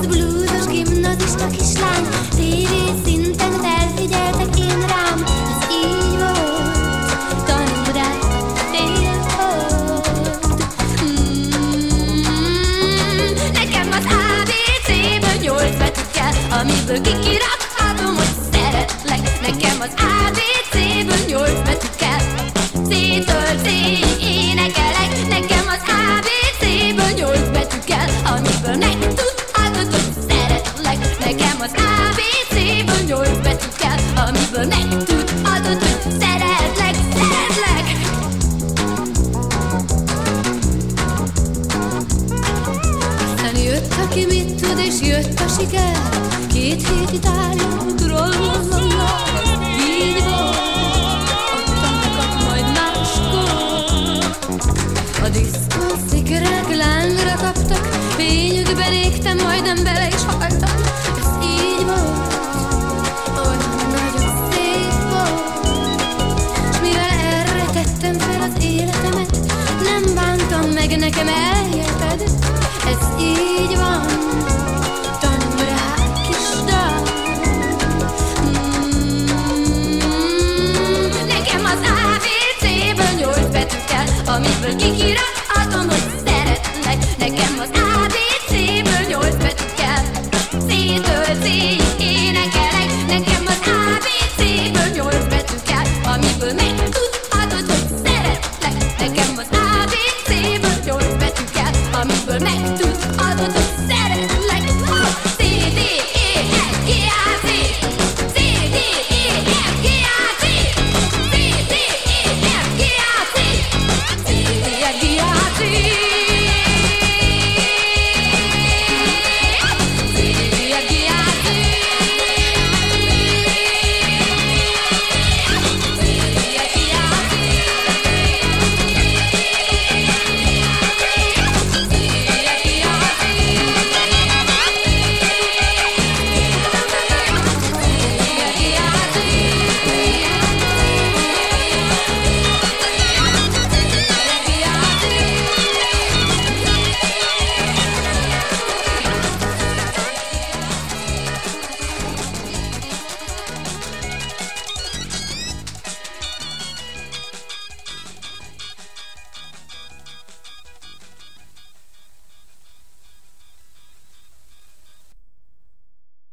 Az blúzos gimnazista kislány, tévé szinten felfigyeltek én rám. Ez így volt, tanuld rá, tél volt. Nekem az ABC-ből 8 betű kell, amiből kikirakhatom, hogy szeretlek. Nekem az ABC-ből 8 betű kell, C-től C-ig énekelek. Nekem az ABC-ből 8 betű kell, amiből megtudhatod, hogy szeretlek. Nekem az ABC-ből 8 betű kell, amiből megtudhatod, hogy szeretlek, szeretlek. Aztán jött, aki mit tud, és jött a siker. 2 hét Itália, trollolala, így volt, adtam neked majd máskor. A diszkó szikerek lángra kaptak, fényükben égtem, majdnem bele is haltam. Ez így volt, olyan nagyon szép volt. S mivel erre tettem fel az életemet, nem bántam meg, nekem elhiheted. Ez így van,